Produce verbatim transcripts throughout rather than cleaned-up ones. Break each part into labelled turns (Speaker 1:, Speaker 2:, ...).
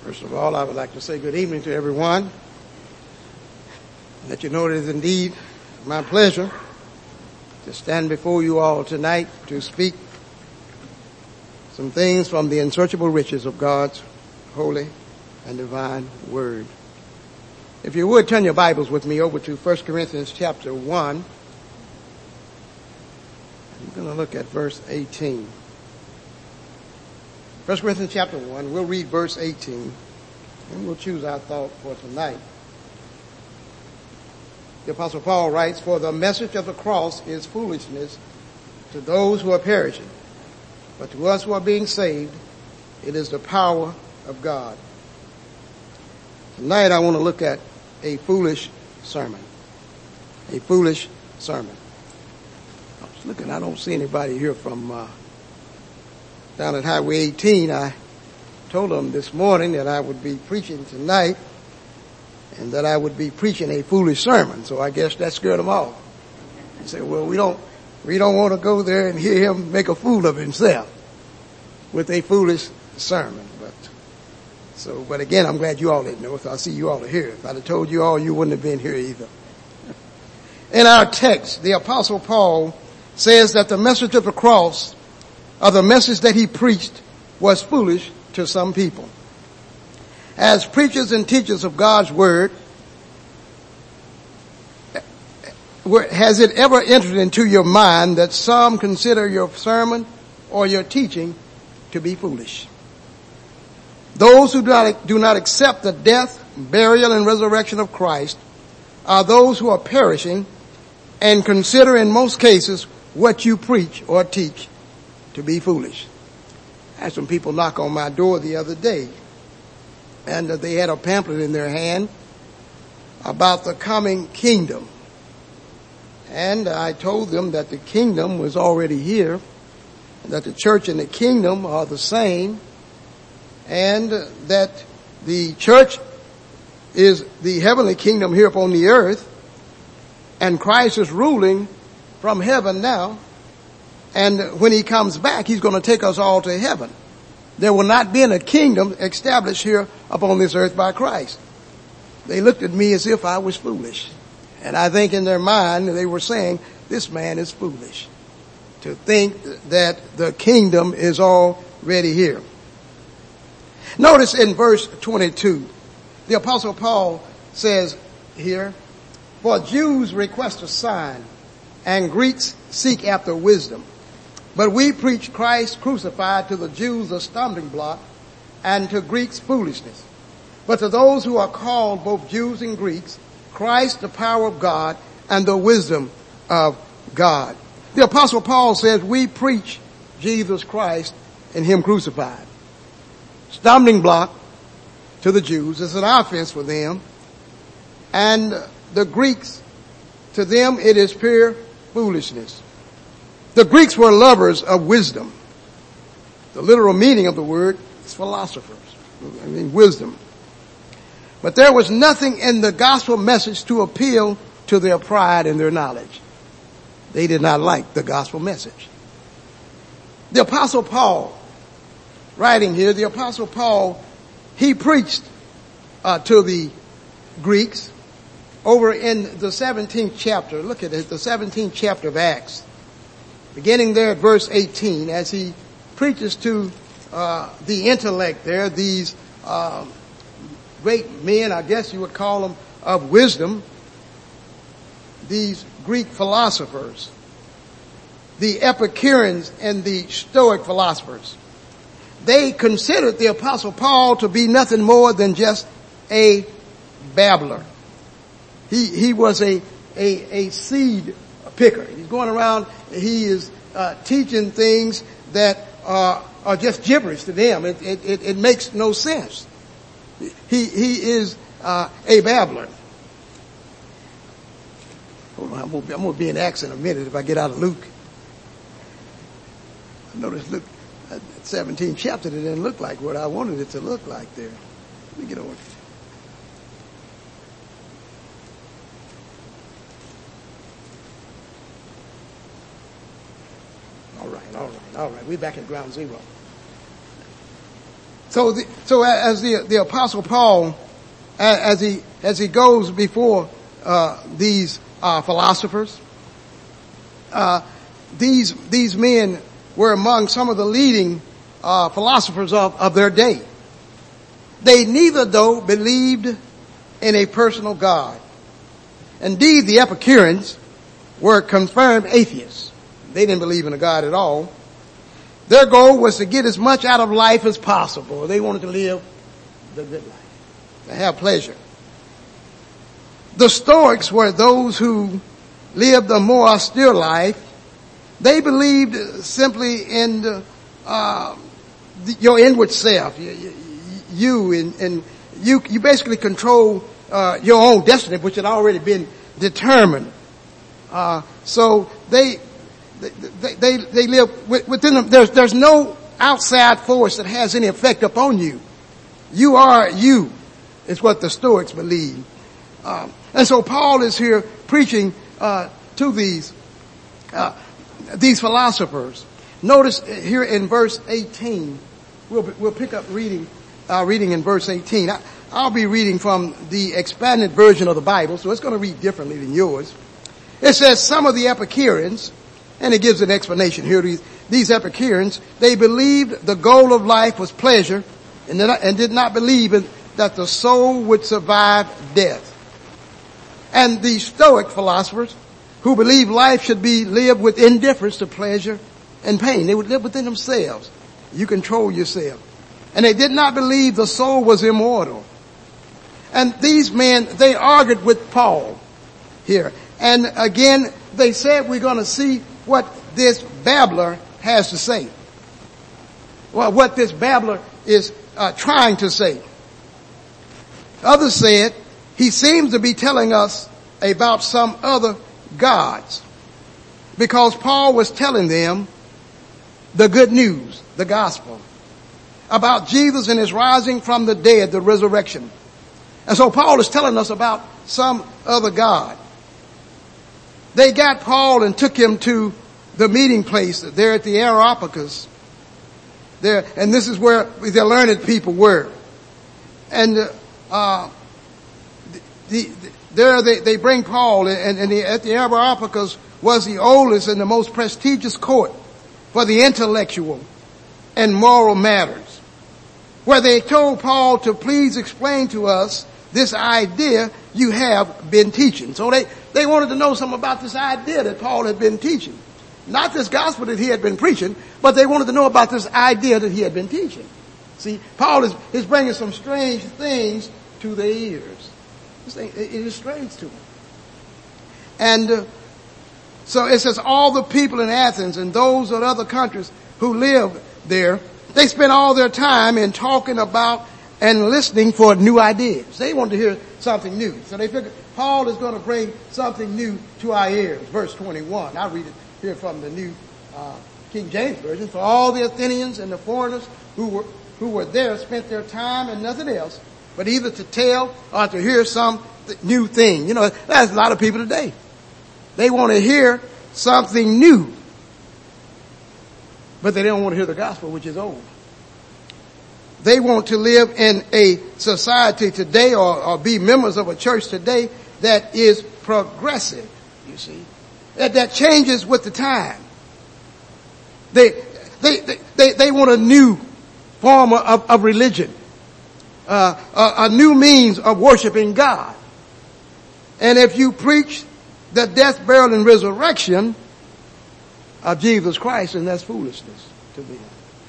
Speaker 1: First of all, I would like to say good evening to everyone. Let you know it is indeed my pleasure to stand before you all tonight to speak some things from the unsearchable riches of God's holy and divine word. If you would turn your Bibles with me over to First Corinthians chapter one. I'm going to look at verse eighteen. First Corinthians chapter one, we'll read verse eighteen, and we'll choose our thought for tonight. The Apostle Paul writes, "For the message of the cross is foolishness to those who are perishing, but to us who are being saved, it is the power of God." Tonight I want to look at a foolish sermon. A foolish sermon. I was looking, I don't see anybody here from uh, down at Highway eighteen. I told them this morning that I would be preaching tonight and that I would be preaching a foolish sermon. So I guess that scared them off. They said, well, we don't, we don't want to go there and hear him make a fool of himself with a foolish sermon. But so, but again, I'm glad you all didn't know. So I see you all are here. If I'd have told you all, you wouldn't have been here either. In our text, the Apostle Paul says that the message of the cross, or the message that he preached, was foolish to some people. As preachers and teachers of God's word, has it ever entered into your mind that some consider your sermon or your teaching to be foolish? Those who do not, do not accept the death, burial, and resurrection of Christ are those who are perishing and consider in most cases what you preach or teach to be foolish. I had some people knock on my door the other day, and uh, they had a pamphlet in their hand about the coming kingdom. And I told them that the kingdom was already here, that the church and the kingdom are the same, and uh, that the church is the heavenly kingdom here upon the earth, and Christ is ruling from heaven now. And when he comes back, he's going to take us all to heaven. There will not be a kingdom established here upon this earth by Christ. They looked at me as if I was foolish. And I think in their mind they were saying, this man is foolish to think that the kingdom is already here. Notice in verse twenty-two, the Apostle Paul says here, "For Jews request a sign, and Greeks seek after wisdom. But we preach Christ crucified, to the Jews a stumbling block, and to Greeks foolishness. But to those who are called, both Jews and Greeks, Christ the power of God and the wisdom of God." The Apostle Paul says we preach Jesus Christ and him crucified. Stumbling block to the Jews. It's an offense for them. And the Greeks, to them it is pure foolishness. The Greeks were lovers of wisdom. The literal meaning of the word is philosophers. I mean wisdom. But there was nothing in the gospel message to appeal to their pride and their knowledge. They did not like the gospel message. The Apostle Paul, writing here, the Apostle Paul, he preached uh, to the Greeks over in the seventeenth chapter. Look at it, the seventeenth chapter of Acts. Beginning there at verse eighteen, as he preaches to uh, the intellect there, these uh, great men, I guess you would call them, of wisdom, these Greek philosophers, the Epicureans and the Stoic philosophers. They considered the Apostle Paul to be nothing more than just a babbler. He, he was a, a, a seed picker. He's going around, he is uh, teaching things that uh, are just gibberish to them. It, it, it, it makes no sense. He, he is uh, a babbler. Hold on, I'm going, to be, I'm going to be in Acts in a minute if I get out of Luke. I noticed Luke, that seventeenth chapter, it didn't look like what I wanted it to look like there. Let me get over it. All right, all right, all right. We're back at ground zero. So, the, so as the the apostle Paul, as he as he goes before uh, these uh, philosophers, uh, these these men were among some of the leading uh, philosophers of, of their day. They neither, though, believed in a personal God. Indeed, the Epicureans were confirmed atheists. They didn't believe in a God at all. Their goal was to get as much out of life as possible. They wanted to live the good life, to have pleasure. The Stoics were those who lived a more austere life. They believed simply in the, uh, the, your inward self. You, you, you and, and you, you basically control uh, your own destiny, which had already been determined. Uh, so they They, they, they live within them. There's, there's no outside force that has any effect upon you. You are you, is what the Stoics believe. Um, and so Paul is here preaching, uh, to these, uh, these philosophers. Notice here in verse eighteen, we'll, we'll pick up reading, uh, reading in verse eighteen. I, I'll be reading from the expanded version of the Bible, so it's going to read differently than yours. It says, some of the Epicureans, and it gives an explanation here. These, these Epicureans, they believed the goal of life was pleasure and did not, and did not believe in, that the soul would survive death. And the Stoic philosophers, who believed life should be lived with indifference to pleasure and pain. They would live within themselves. You control yourself. And they did not believe the soul was immortal. And these men, they argued with Paul here. And again, they said, we're going to see what this babbler has to say. Well, what this babbler is uh, trying to say. Others said, he seems to be telling us about some other gods. Because Paul was telling them the good news, the gospel, about Jesus and his rising from the dead, the resurrection. And so Paul is telling us about some other God. They got Paul and took him to the meeting place there at the Areopagus. There, and this is where the learned people were. And uh, the, the, there they, they bring Paul, and, and the, at the Areopagus was the oldest and the most prestigious court for the intellectual and moral matters, where they told Paul to please explain to us this idea you have been teaching. So they, they wanted to know something about this idea that Paul had been teaching. Not this gospel that he had been preaching, but they wanted to know about this idea that he had been teaching. See, Paul is, is bringing some strange things to their ears. This thing, it is strange to them. And uh, so it says all the people in Athens and those of other countries who live there, they spent all their time in talking about and listening for new ideas. They wanted to hear something new. So they figured Paul is going to bring something new to our ears. Verse twenty-one. I read it here from the New uh, King James Version. For all the Athenians and the foreigners who were who were there spent their time and nothing else but either to tell or to hear some th- new thing. You know, that's a lot of people today. They want to hear something new, but they don't want to hear the gospel, which is old. They want to live in a society today or, or be members of a church today that is progressive, you see, that, that changes with the time. They, they, they, they, they want a new form of, of religion, uh, a, a new means of worshiping God. And if you preach the death, burial, and resurrection of Jesus Christ, then that's foolishness to me.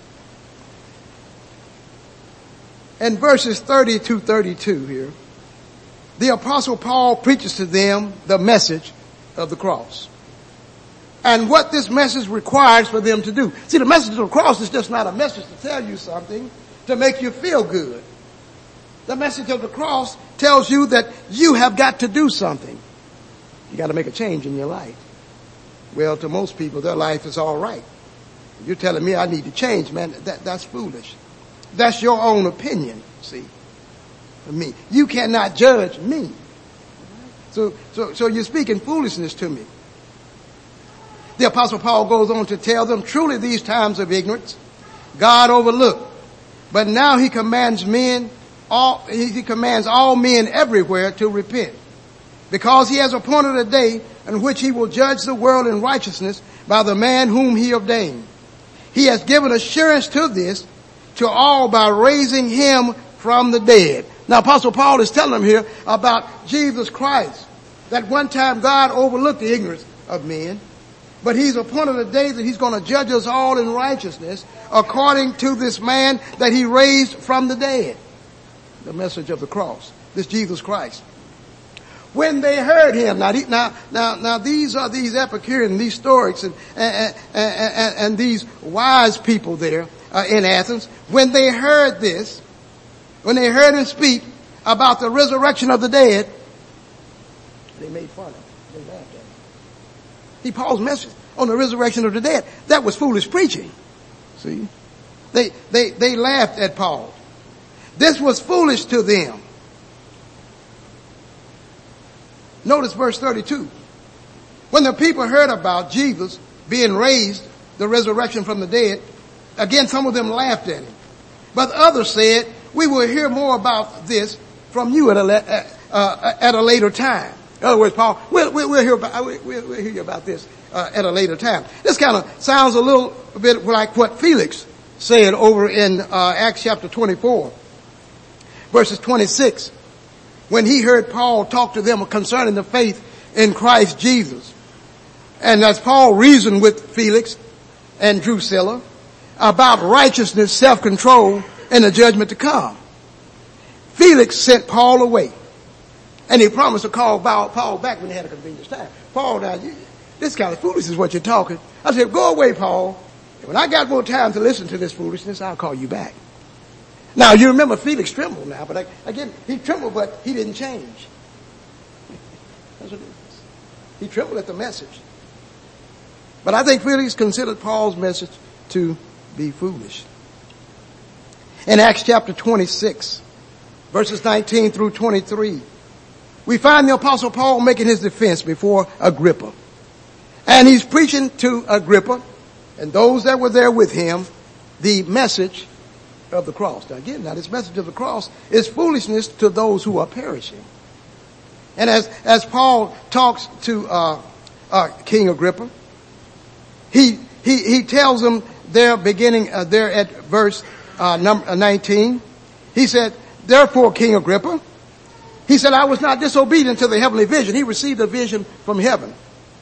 Speaker 1: In verses thirty to thirty-two here, the Apostle Paul preaches to them the message of the cross. And what this message requires for them to do. See, the message of the cross is just not a message to tell you something, to make you feel good. The message of the cross tells you that you have got to do something. You got to make a change in your life. Well, to most people, their life is all right. You're telling me I need to change, man. That, that's foolish. That's your own opinion, see, of me. You cannot judge me. So, so, so you're speaking foolishness to me. The Apostle Paul goes on to tell them, truly these times of ignorance, God overlooked. But now he commands men, all, he commands all men everywhere to repent, because he has appointed a day in which he will judge the world in righteousness by the man whom he ordained. He has given assurance to this to all by raising him from the dead. Now Apostle Paul is telling them here about Jesus Christ, that one time God overlooked the ignorance of men, but he's appointed a day that he's going to judge us all in righteousness according to this man that he raised from the dead. The message of the cross, this Jesus Christ. When they heard him, now, now, now, now these are these Epicureans, these Stoics, and, and, and, and, and these wise people there uh, in Athens. When they heard this, when they heard him speak about the resurrection of the dead, they made fun of him. They laughed at him. He Paul's message on the resurrection of the dead, that was foolish preaching. See, they they they laughed at Paul. This was foolish to them. Notice verse thirty-two. When the people heard about Jesus being raised, the resurrection from the dead, again some of them laughed at him. But others said, we will hear more about this from you at a, uh, at a later time. In other words, Paul, we'll, we'll, we'll, hear, about, we'll, we'll hear you about this uh, at a later time. This kind of sounds a little bit like what Felix said over in uh, Acts chapter twenty-four, verses twenty-six. When he heard Paul talk to them concerning the faith in Christ Jesus. And as Paul reasoned with Felix and Drusilla about righteousness, self-control, and the judgment to come, Felix sent Paul away. And he promised to call Paul back when they had a convenient time. Paul, now, you, this kind of foolishness is what you're talking. I said, go away, Paul. When I got more time to listen to this foolishness, I'll call you back. Now, you remember Felix trembled now, but again, he trembled, but he didn't change. That's what it is. He trembled at the message. But I think Felix considered Paul's message to be foolish. In Acts chapter twenty-six, verses nineteen through twenty-three, we find the Apostle Paul making his defense before Agrippa. And he's preaching to Agrippa and those that were there with him the message of the cross. Now again, now this message of the cross is foolishness to those who are perishing. And as, as Paul talks to, uh, uh, King Agrippa, he, he, he tells them there beginning, uh, there at verse, uh, number nineteen, he said, therefore, King Agrippa, he said, I was not disobedient to the heavenly vision. He received a vision from heaven.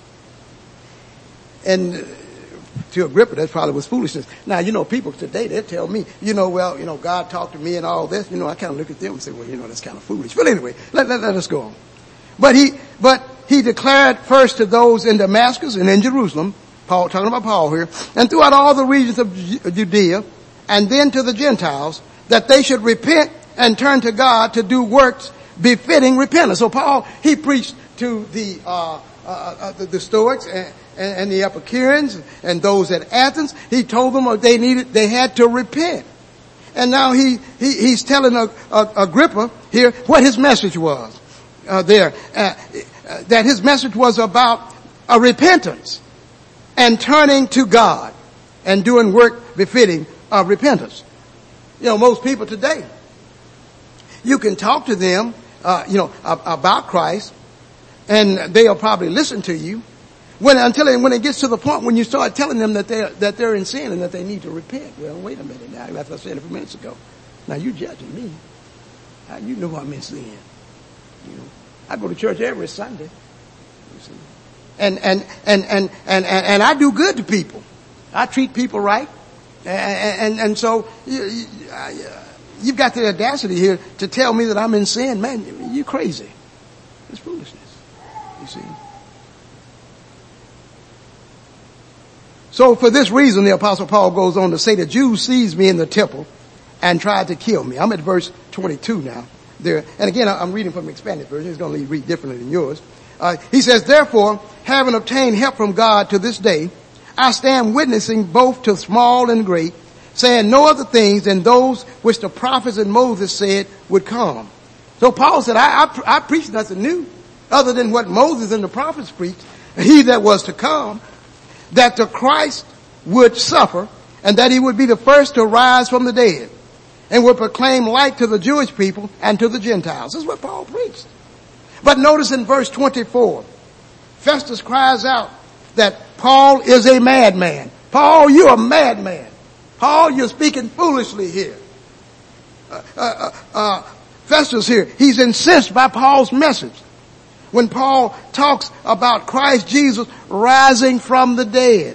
Speaker 1: And to Agrippa, that probably was foolishness. Now, you know, people today, they tell me, you know, well, you know, God talked to me and all this. You know, I kind of look at them and say, well, you know, that's kind of foolish. But anyway, let, let, let us go on. But he, but he declared first to those in Damascus and in Jerusalem, Paul, talking about Paul here, and throughout all the regions of Judea, and then to the Gentiles, that they should repent and turn to God to do works befitting repentance. So Paul, he preached to the, uh, uh, uh the, the Stoics and, and, and the Epicureans and those at Athens. He told them they needed, they had to repent. And now he, he he's telling a, a, Agrippa here what his message was, uh, there, uh, uh, that his message was about a repentance and turning to God and doing work befitting uh, repentance. You know, most people today, you can talk to them, uh, you know, about Christ, and they'll probably listen to you. When until they, when it gets to the point when you start telling them that they that they're in sin and that they need to repent. Well, wait a minute now. That's what I said a few minutes ago. Now you're judging me. How you know I'm in sin? You know, I go to church every Sunday. You see, and and and and and and, and I do good to people. I treat people right, and and, and so you, you, I, you've got the audacity here to tell me that I'm in sin, man. You're crazy. It's foolishness. You see. So for this reason, the Apostle Paul goes on to say the Jews seized me in the temple and tried to kill me. I'm at verse twenty-two now. There, and again, I'm reading from the expanded version. It's going to read differently than yours. Uh, he says, therefore, having obtained help from God to this day, I stand witnessing both to small and great, saying no other things than those which the prophets and Moses said would come. So Paul said, I, I, I preach nothing new other than what Moses and the prophets preached, he that was to come, that the Christ would suffer and that he would be the first to rise from the dead, and would proclaim light to the Jewish people and to the Gentiles. This is what Paul preached. But notice in verse twenty-four, Festus cries out that Paul is a madman. Paul, you're a madman. Paul, you're speaking foolishly here. Uh, uh, uh, Festus here, he's incensed by Paul's message. When Paul talks about Christ Jesus rising from the dead.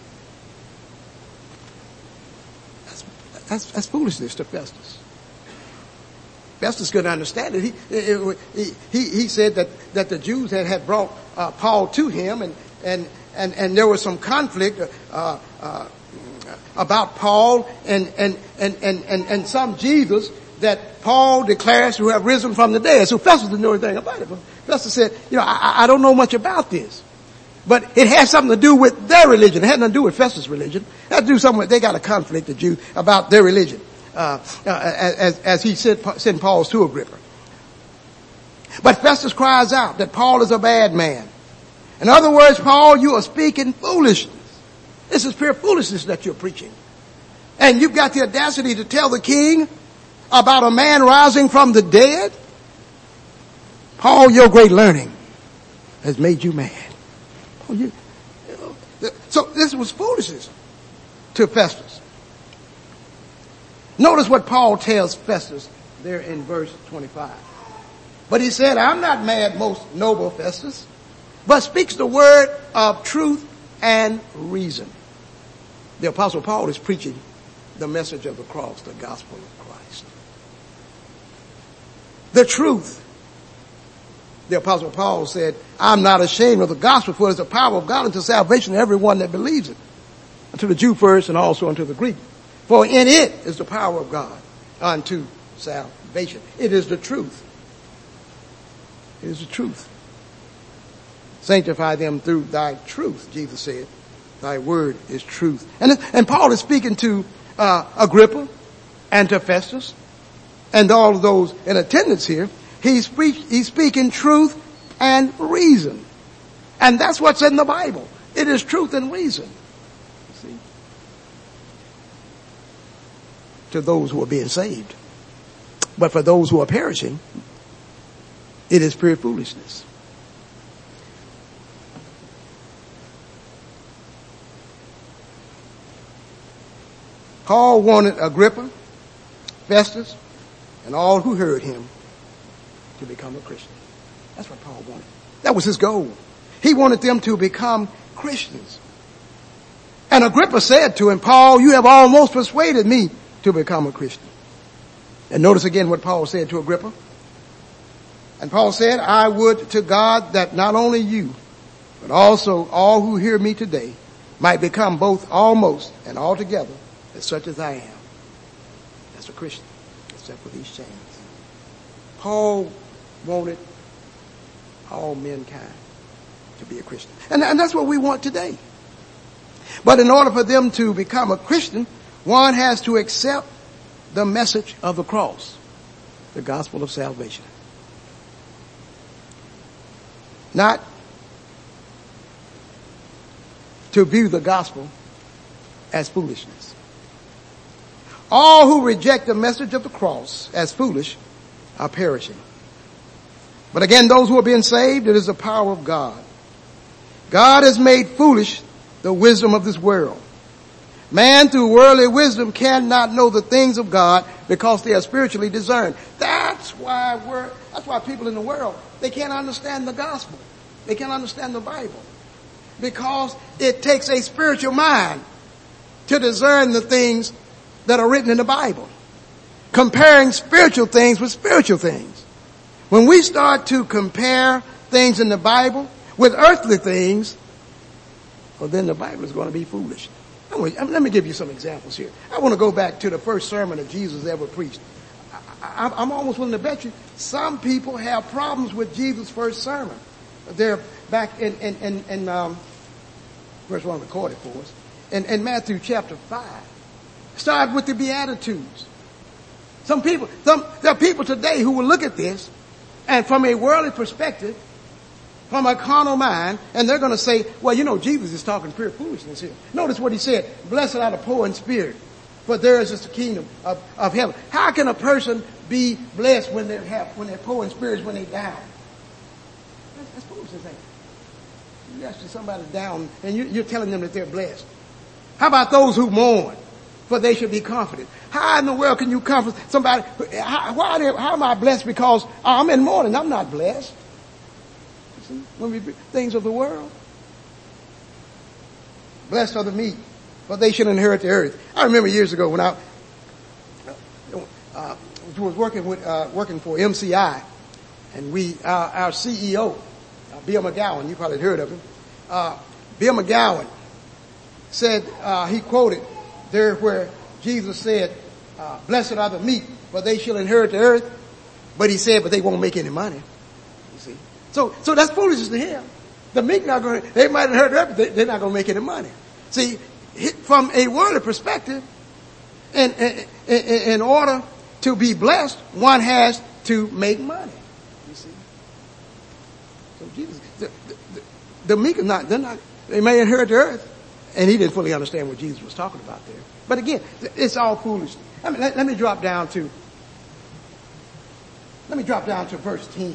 Speaker 1: That's, that's, that's foolishness to Festus. Festus couldn't understand it. He, it, it, he, he said that, that the Jews had, had brought uh, Paul to him, and, and, and, and there was some conflict uh, uh, about Paul and, and, and, and, and, and some Jesus that Paul declares to have risen from the dead. So Festus didn't know anything about it. But Festus said, you know, I, I don't know much about this. But it has something to do with their religion. It had nothing to do with Festus' religion. It had to do something with, they got a conflict, the Jews, about their religion. Uh, uh, as, as he sent, sent Paul's to Agrippa. But Festus cries out that Paul is a bad man. In other words, Paul, you are speaking foolishness. This is pure foolishness that you're preaching. And you've got the audacity to tell the king about a man rising from the dead? Paul, your great learning has made you mad. Paul, you, you know, so this was foolishness to Festus. Notice what Paul tells Festus there in verse twenty-five. But he said, I'm not mad, most noble Festus, but speaks the word of truth and reason. The Apostle Paul is preaching the message of the cross, the gospel of Christ. The truth. The Apostle Paul said, I'm not ashamed of the gospel, for it is the power of God unto salvation to everyone that believes it. Unto the Jew first and also unto the Greek. For in it is the power of God unto salvation. It is the truth. It is the truth. Sanctify them through thy truth, Jesus said. Thy word is truth. And, and Paul is speaking to uh, Agrippa and to Festus and all of those in attendance here. He's, pre- he's speaking truth and reason. And that's what's in the Bible. It is truth and reason. See? To those who are being saved. But for those who are perishing, it is pure foolishness. Paul wanted Agrippa, Festus, and all who heard him to become a Christian. That's what Paul wanted. That was his goal. He wanted them to become Christians. And Agrippa said to him, Paul, you have almost persuaded me to become a Christian. And notice again what Paul said to Agrippa. And Paul said, I would to God that not only you, but also all who hear me today might become both almost and altogether as such as I am. That's a Christian, except for these chains. Paul wanted all mankind to be a Christian. And, and that's what we want today. But in order for them to become a Christian, one has to accept the message of the cross, the gospel of salvation. Not to view the gospel as foolishness. All who reject the message of the cross as foolish are perishing. But again, those who are being saved, it is the power of God. God has made foolish the wisdom of this world. Man through worldly wisdom cannot know the things of God because they are spiritually discerned. That's why we're, that's why people in the world, they can't understand the gospel. They can't understand the Bible. Because it takes a spiritual mind to discern the things that are written in the Bible. Comparing spiritual things with spiritual things. When we start to compare things in the Bible with earthly things, well, then the Bible is going to be foolish. Let me give you some examples here. I want to go back to the first sermon that Jesus ever preached. I, I'm almost willing to bet you some people have problems with Jesus' first sermon. They're back in, in, in, in um, where's one recorded for us? In, in Matthew chapter five. Start with the Beatitudes. Some people, some, there are people today who will look at this and from a worldly perspective, from a carnal mind, and they're going to say, well, you know, Jesus is talking pure foolishness here. Notice what he said. Blessed are the poor in spirit, for theirs is the kingdom of, of heaven. How can a person be blessed when they're happy, when they're poor in spirits, when they're down? That's, that's foolishness, ain't it? You ask somebody down and you, you're telling them that they're blessed. How about those who mourn? For they should be comforted. How in the world can you comfort somebody? How, why, how am I blessed because I'm in mourning? I'm not blessed. You see, when we things of the world. Blessed are the meek, for they should inherit the earth. I remember years ago when I uh, was working with uh, working for M C I, and we our, our C E O, uh, Bill McGowan, you probably heard of him. Uh, Bill McGowan said uh, he quoted there where Jesus said, uh, blessed are the meek, for they shall inherit the earth. But he said, but they won't make any money. You see? So, so that's foolishness to him. The meek not going to, they might inherit the earth, but they're not going to make any money. See, from a worldly perspective, in, in, in order to be blessed, one has to make money. You see? So Jesus, the, the, the meek are not, they're not, they may inherit the earth. And he didn't fully understand what Jesus was talking about there. But again, it's all foolishness. I mean, let, let me drop down to, let me drop down to verse ten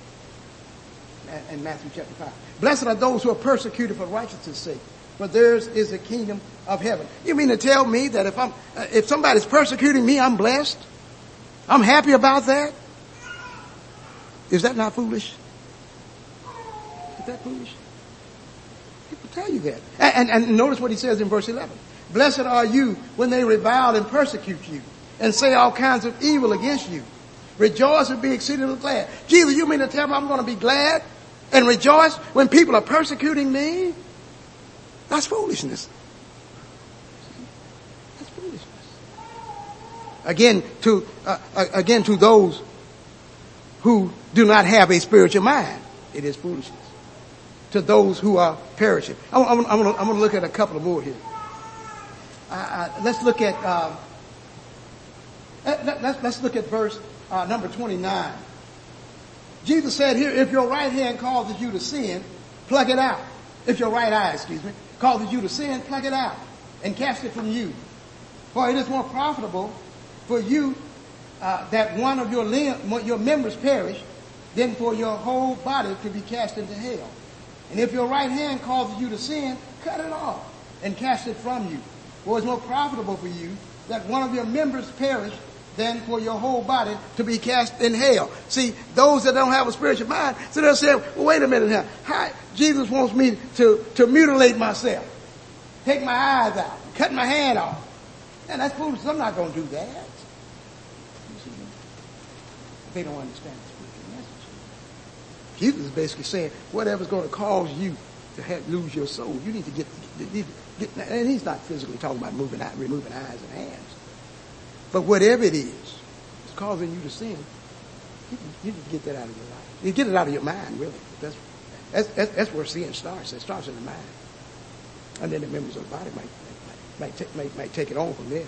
Speaker 1: in Matthew chapter five. Blessed are those who are persecuted for righteousness' sake, for theirs is the kingdom of heaven. You mean to tell me that if I'm, if somebody's persecuting me, I'm blessed? I'm happy about that? Is that not foolish? Is that foolish? People tell you that. And, and, and notice what he says in verse eleven. Blessed are you when they revile and persecute you and say all kinds of evil against you. Rejoice and be exceedingly glad. Jesus, you mean to tell me I'm going to be glad and rejoice when people are persecuting me? That's foolishness. That's foolishness. Again, to, uh, again, to those who do not have a spiritual mind, it is foolishness. To those who are perishing. I'm, I'm, I'm going to look at a couple of more here. Uh, uh, let's look at uh, let, let's, let's look at verse uh, number twenty-nine. Jesus said here, if your right hand causes you to sin, pluck it out. If your right eye, excuse me, causes you to sin, pluck it out and cast it from you. For it is more profitable for you uh, that one of your limb, your members perish than for your whole body to be cast into hell. And if your right hand causes you to sin, cut it off and cast it from you. For it's more profitable for you that one of your members perish than for your whole body to be cast in hell. See, those that don't have a spiritual mind, so they'll say, well, wait a minute now. How, Jesus wants me to, to mutilate myself. Take my eyes out. Cut my hand off. And that's foolish. I'm not going to do that. You see, they don't understand the spiritual message. Jesus is basically saying, whatever's going to cause you to have, lose your soul, you need to get, get, get, and he's not physically talking about moving out, removing eyes and hands. But whatever it is, it's causing you to sin, you, you need to get that out of your life. You get it out of your mind, really. That's, that's, that's, that's where sin starts. It starts in the mind. And then the members of the body might, might, might, take, might, might take it on from there.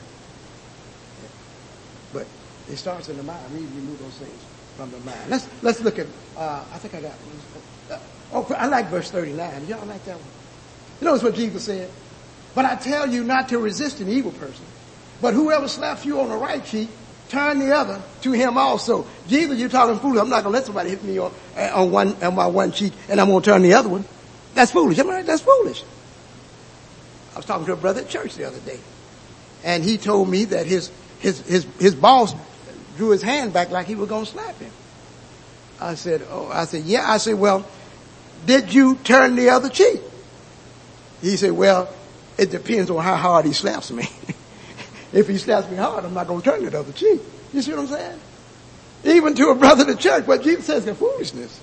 Speaker 1: But it starts in the mind. We need to remove those things from the mind. Let's, let's look at, uh, I think I got one. Oh, I like verse thirty-nine. Y'all like that one? You notice what Jesus said? But I tell you not to resist an evil person. But whoever slaps you on the right cheek, turn the other to him also. Jesus, you're talking foolish. I'm not going to let somebody hit me on, on one, on my one cheek and I'm going to turn the other one. That's foolish. Am I right? That's foolish. I was talking to a brother at church the other day. And he told me that his, his, his, his boss drew his hand back like he was going to slap him. I said, oh, I said, yeah. I said, well, did you turn the other cheek? He said, well, it depends on how hard he slaps me. If he slaps me hard, I'm not going to turn the other cheek. You see what I'm saying? Even to a brother in the church, what Jesus says is foolishness.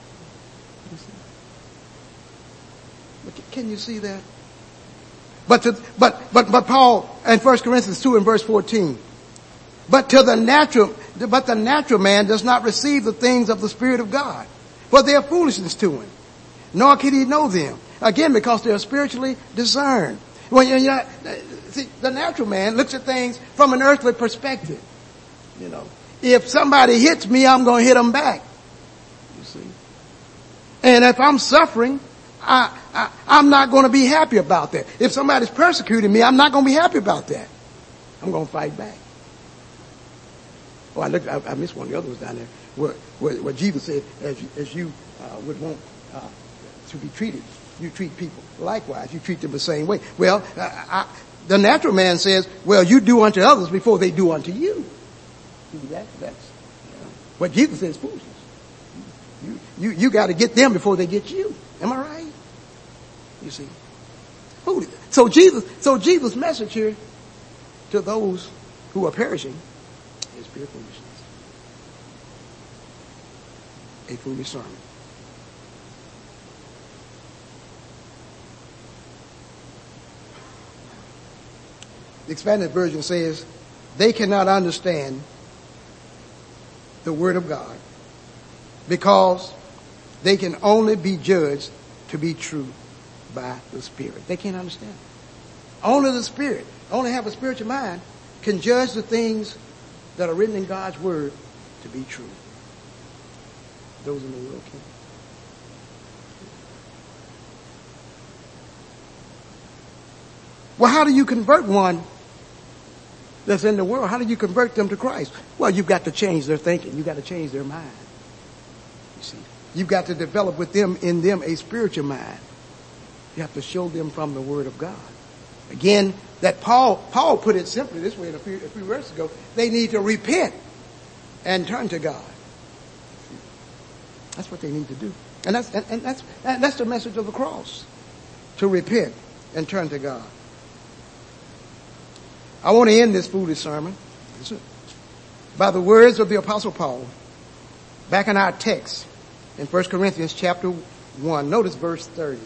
Speaker 1: Can you see that? But to, but, but, but Paul in First Corinthians two and verse fourteen, but to the natural, but the natural man does not receive the things of the Spirit of God, for they are foolishness to him, nor can he know them. Again, because they are spiritually discerned. When you're not, see, the natural man looks at things from an earthly perspective. You know, if somebody hits me, I'm going to hit them back. You see, and if I'm suffering, I, I I'm not going to be happy about that. If somebody's persecuting me, I'm not going to be happy about that. I'm going to fight back. Oh, I looked, I, I missed one of the other ones down there where, where, where Jesus said, as you, as you uh, would want uh, to be treated, you treat people likewise. You treat them the same way. Well, I, I, the natural man says, well, you do unto others before they do unto you. See, that, that's you know, what Jesus says foolishness. You, you, you got to get them before they get you. Am I right? You see. So Jesus, so Jesus' message here to those who are perishing is pure foolishness. A foolish sermon. The expanded version says, they cannot understand the word of God because they can only be judged to be true by the Spirit. They can't understand it. Only the Spirit, only have a spiritual mind, can judge the things that are written in God's word to be true. Those in the world can't. Well, how do you convert one that's in the world? How do you convert them to Christ? Well, you've got to change their thinking. You've got to change their mind. You see, you've got to develop with them, in them, a spiritual mind. You have to show them from the Word of God. Again, that Paul, Paul put it simply this way a few, a few verses ago. They need to repent and turn to God. That's what they need to do. And that's, and, and that's, and that's the message of the cross. To repent and turn to God. I want to end this foolish sermon by the words of the Apostle Paul back in our text in First Corinthians chapter one. Notice verse thirty.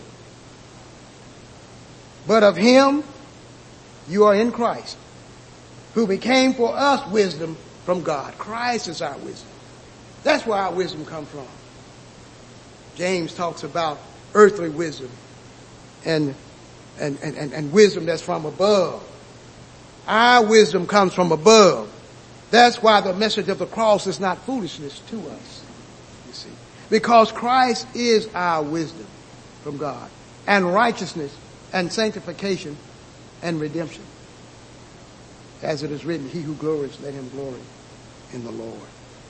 Speaker 1: But of him you are in Christ, who became for us wisdom from God. Christ is our wisdom. That's where our wisdom comes from. James talks about earthly wisdom and, and, and, and wisdom that's from above. Our wisdom comes from above. That's why the message of the cross is not foolishness to us, you see. Because Christ is our wisdom from God, and righteousness and sanctification and redemption. As it is written, he who glories, let him glory in the Lord.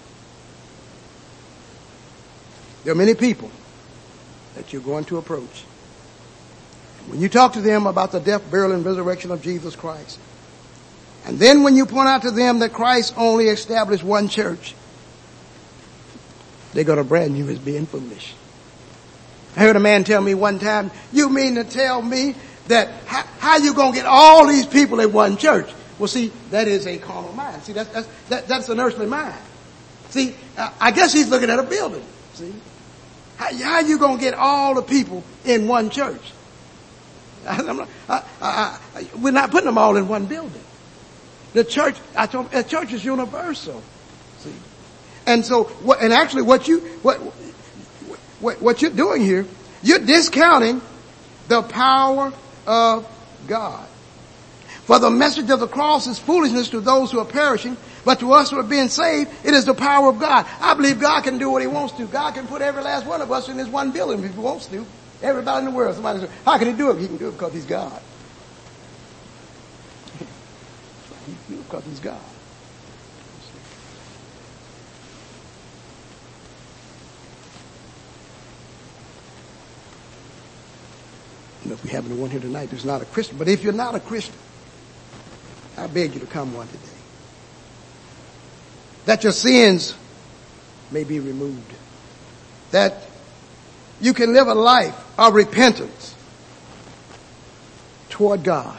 Speaker 1: There are many people that you're going to approach. When you talk to them about the death, burial, and resurrection of Jesus Christ, and then when you point out to them that Christ only established one church, they're going to brand you as being foolish. I heard a man tell me one time, you mean to tell me that how, how you going to get all these people in one church? Well, see, that is a carnal mind. See, that's, that's, that, that's an earthly mind. See, uh, I guess he's looking at a building. See, how, how you going to get all the people in one church? I'm not, I, I, I, we're not putting them all in one building. The church, I told, the church is universal. See, and so, what, and actually, what you, what, what, what you're doing here, you're discounting the power of God. For the message of the cross is foolishness to those who are perishing, but to us who are being saved, it is the power of God. I believe God can do what he wants to. God can put every last one of us in this one building if he wants to. Everybody in the world. Somebody says, how can he do it? He can do it because he's God. He can do it because he's God. You know, if we have anyone here tonight who's not a Christian, but if you're not a Christian, I beg you to come one today. That your sins may be removed. That you can live a life of repentance toward God.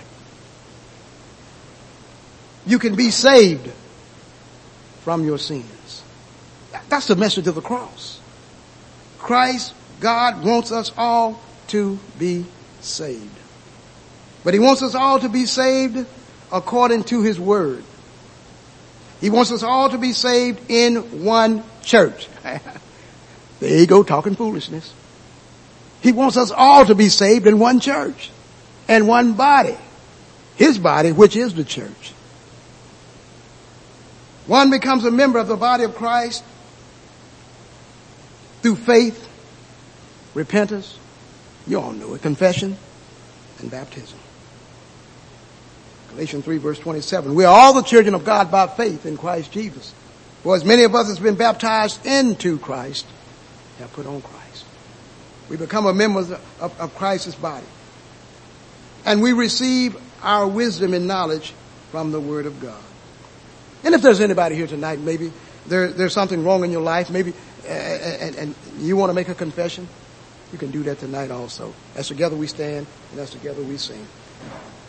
Speaker 1: You can be saved from your sins. That's the message of the cross. Christ, God wants us all to be saved. But he wants us all to be saved according to his word. He wants us all to be saved in one church. There you go, talking foolishness. He wants us all to be saved in one church and one body. His body, which is the church. One becomes a member of the body of Christ through faith, repentance, you all know it, confession, and baptism. Galatians three verse twenty-seven. We are all the children of God by faith in Christ Jesus. For as many of us as have been baptized into Christ have put on Christ. We become a member of, of Christ's body. And we receive our wisdom and knowledge from the Word of God. And if there's anybody here tonight, maybe there, there's something wrong in your life, maybe, uh, and, and you want to make a confession, you can do that tonight also. As together we stand and as together we sing.